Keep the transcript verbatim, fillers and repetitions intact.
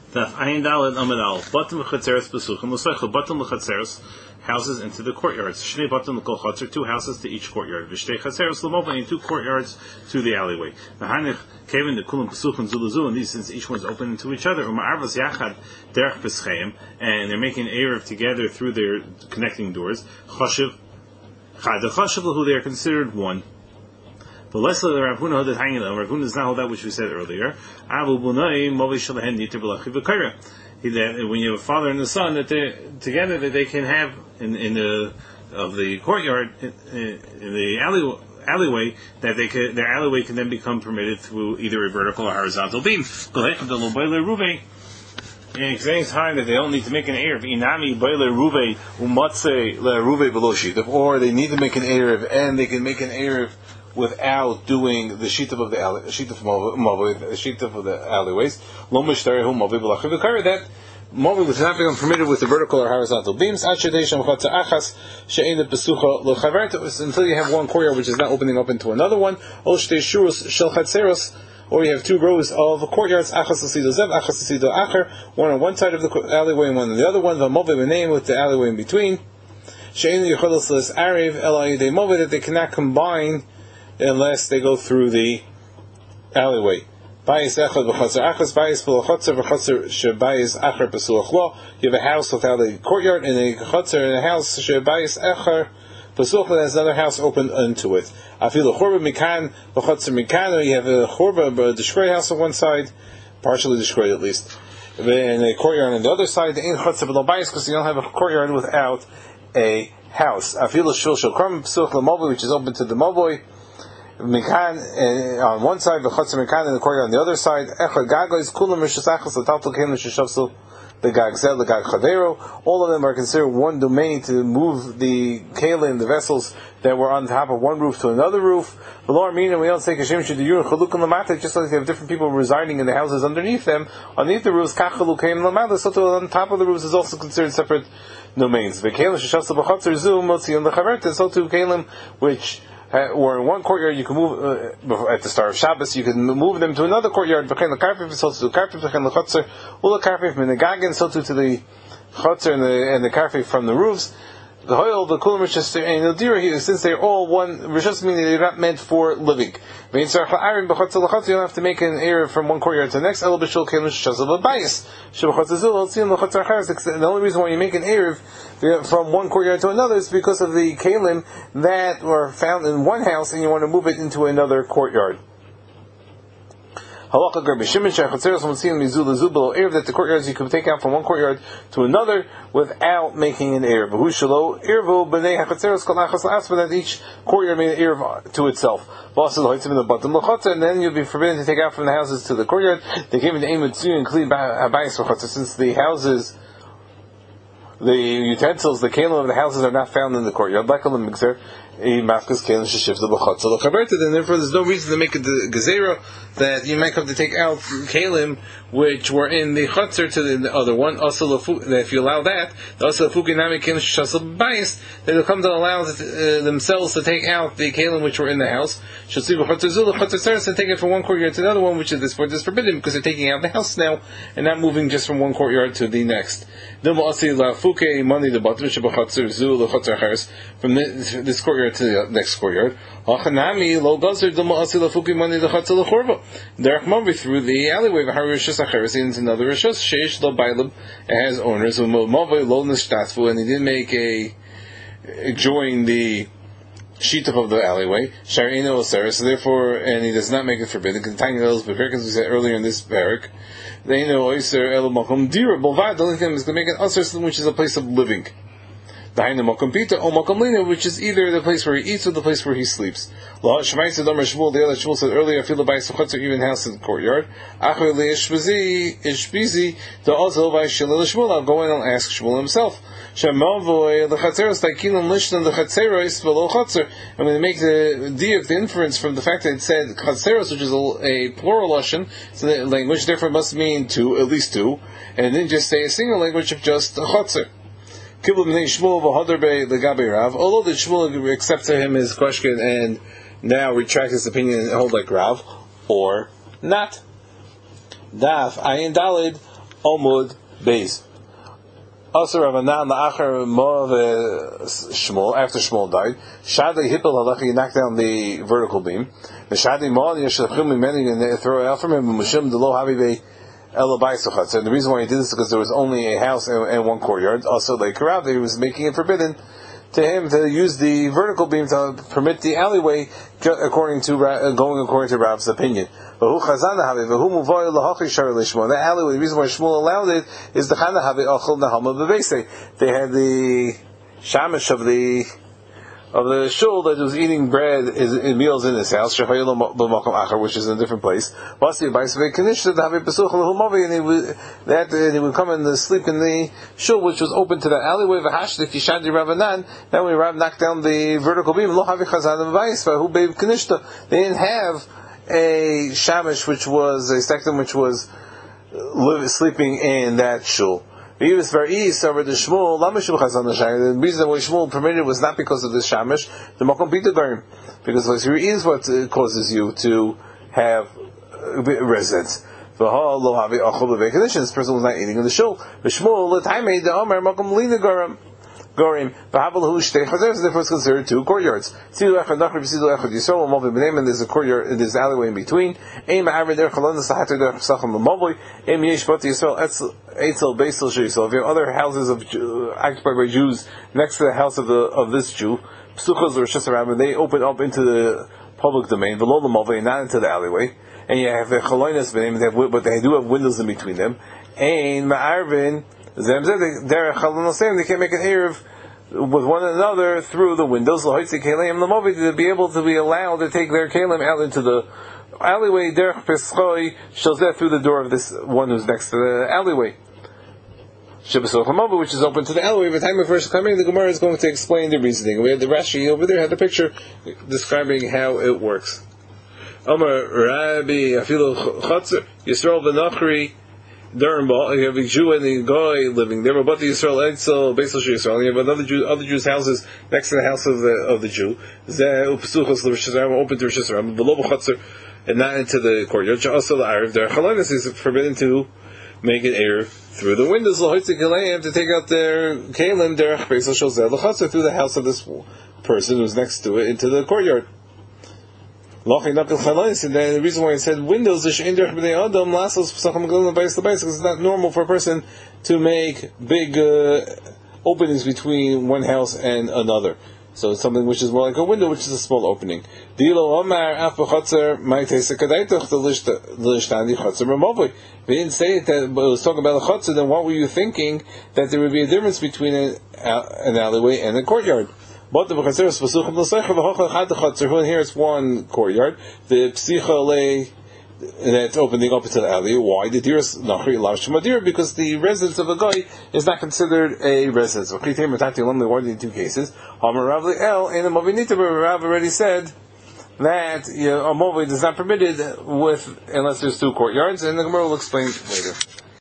Daf Ayin Daled Amid Al. Batim L'Chatzeres Besuchim L'Soichel. Batim L'Chatzeres, houses into the courtyards. Shnei Batim L'Kol Chatzer, two houses to each courtyard. V'Shtei Chatzeres L'Mova, and two courtyards to the alleyway. V'Hanich Kevin the Kulam Besuchim Zuluzu, and these, since each one's open to each other. U'Ma'arvas Yachad Derech Pescheim, and they're making an Erev together through their connecting doors. Chashiv Chad Chashiv L'Hu, they are considered one. The less of the Rav Huna that hanging on, Rav Huna is not all that which we said earlier. Avu Bunai Movi Shalahen Niter B'Lachiv V'Kaira. That when you have a father and a son, that they together that they can have in, in the of the courtyard in, in the alley, alleyway, that they can, their alleyway can then become permitted through either a vertical or horizontal beam. In explaining time that they don't need to make an Erev, Inami Baile Ruve Umatse Le Ruve Veloshi, or they need to make an Erev and they can make an Erev without doing the sheet of the alley, sheet of the sheet of the alleyways. Lo mishtarihu mavi b'lachiv v'kara, that mavi was not become permitted with the vertical or horizontal beams. Until you have one courtyard which is not opening up into another one. Or you have two rows of courtyards, one on one side of the alleyway and one on the other one. The mavi name with the alleyway in between. That they cannot combine unless they go through the alleyway. You have a house without a courtyard, and a chutzner in a house that has another house open into it. You have a churba, a destroyed house on one side, partially destroyed at least, and a courtyard on the other side, because you don't have a courtyard without a house. Which is open to the moboi. Mikan uh, on one side, v'chotzer mikan in the courtyard on the other side. Echad gaga is kulam rishasachas l'taltal kelim sheshavsul the zel the gag chadero. All of them are considered one domain to move the kelim, the vessels that were on top of one roof to another roof. The Lord meaning we don't say kashem shediyur chalukim lamata, just like they have different people residing in the houses underneath them. Underneath the roofs, kachalukim lamata. So on top of the roofs is also considered separate domains. V'kelim sheshavsul b'chotzer zu motzi and the chaverta. So too kelim which Uh, or in one courtyard you can move uh, at the start of Shabbos, you can move them to another courtyard. So to the karpif, so to the karpif, so to the chotzer and the and the karpif from the roofs. The hoil, the kulam rishas and the dira here, since they're all one rishas, meaning they're not meant for living. You don't have to make an area from one courtyard to the next. The only reason why you make an area from one courtyard to another is because of the kalim that were found in one house and you want to move it into another courtyard. Halacha Rabbi Shimon Shechatzeros Mutziim Mizul Zubel Erev, that the courtyards you can take out from one courtyard to another without making an Erev. Who shalo Erevu Bnei Hachatzeros Kol Achas La'asma, that each courtyard made an Erev to itself. V'asel Hoitzim in the bottom L'Chotzer, and then you'll be forbidden to take out from the houses to the courtyard. They came in the aim of Tzu and Kli Habayis V'Chotzer, since the houses, the utensils, the kelim of the houses are not found in the courtyard. Like on the mixer, a maskas kelim sheshivs the b'chotzer l'chaberta. Then therefore, there's no reason to make a gezerah that you might have to take out kelim which were in the chotzer to the other one. Also, that if you allow that, also fukinami kelim sheshasel bias, that will come to allow uh, themselves to take out the kelim which were in the house. Shasi b'chotzer zul l'chotzer seres, and take it from one courtyard to another one, which is this point is forbidden because they're taking out the house now and not moving just from one courtyard to the next. From this, this courtyard to the next courtyard. Through the alleyway, it's another rishos. It has owners, and he didn't make a join the sheet of the alleyway. So therefore, and he does not make it forbidden. As we said earlier in this parak, they know oyster el makom dira bolvad. The only thing is to make an usher, which is a place of living. The hainu makom pita or makom lina, which is either the place where he eats or the place where he sleeps. La Shemai said Omer Shmuel. The other Shmuel said earlier, feel by suchotzer, even house in the courtyard. Acher leishbizi ishbizi the also by Shmuel Shmuel. I'll go in and ask Shmuel himself. Shemavoy the chatzeros taikinon lishnan the chatzeros velo chatzer. I'm going to make the diak, the inference from the fact that it said chatzeros, which is a, a plural lashon, so the language therefore must mean two, at least two, and it didn't just say a single language of just a chatzer. Although the Shmuel accepts him his question and now retract his opinion and hold like Rav, or not. Daf Ayin Dalid Omud Beis. Also, Ravanan la'achar Moav Shmuel, after Shmuel died, Shadli Hippel halacha, he knocked down the vertical beam. The Shadli Moal yeshachim mimeni, and they throw it out from him. Mushim delo habibei elabai suchat. And the reason why he did this is because there was only a house and, and one courtyard. Also, like Karav, he was making it forbidden to him to use the vertical beam to permit the alleyway, according to going according to Rav's opinion. The alleyway, the reason why Shmuel allowed it is the Chanahavi Achol Nahama Bevese. They had the shamish of the of the shul that was eating bread is, in meals in his house, which is in a different place. And he would, that, and he would come and sleep in the shul, which was open to the alleyway. Then when Rav knocked down the vertical beam, they didn't have a shamish, which was a sectum, which was living, sleeping in that shul. The reason why Shmuel permitted was not because of the shamish, the makom pita garim, because Vasiri is what causes you to have residence. This person was not eating in the shul. Shmuel, the time made the Omer makom lina garim. Gorim, therefore it's considered two courtyards. And there's a courtyard, there's an alleyway in between. If you have other houses of occupied by Jews next to the house of the of this Jew, they open up into the public domain, below the mulvei, not into the alleyway. And you have the chalonis, but they do have windows in between them. And ma'arvin. They can't make an eruv with one another through the windows. To be able to be allowed to take their kalim out into the alleyway, derech peschoi shows that through the door of this one who's next to the alleyway, which is open to the alleyway. By the time of first coming, the Gemara is going to explain the reasoning. We had the Rashi over there, had the picture describing how it works. Amar Rabbi Afilu Chotzer Yisrael Benachri. Durham, you have a Jew and a guy living there, but the Yisrael Eitzel, Beisel Yisrael, you have another Jew, other Jews' houses next to the house of the of the Jew. Open to Rosh Hashanah, below B'Chatzar, and not into the courtyard. Also, the Erev, their Chalanis is forbidden to make an Erev through the windows. L'Hoitzik to take out their Kalim, their Beisel Shosel L'Chatzar through the house of this person who's next to it into the courtyard. And the reason why it said windows is because it's not normal for a person to make big uh, openings between one house and another. So it's something which is more like a window, which is a small opening. If he didn't say it, that, but it was talking about a chutzner, then what were you thinking that there would be a difference between an, an alleyway and a courtyard? But the B'chaser Spasuchim L'Seicha V'Hochel Chad Chatzer, who here it's one courtyard. The Psicha Le, that's opening up into the alley. Why? The Diras Nachri Lav Shemadir, because the residence of a guy is not considered a residence. Why in two cases? Hamar Rav Le'el and the Movinita, where Rav already said that you know, a Movi is not permitted with unless there's two courtyards, and the Gemara will explain later.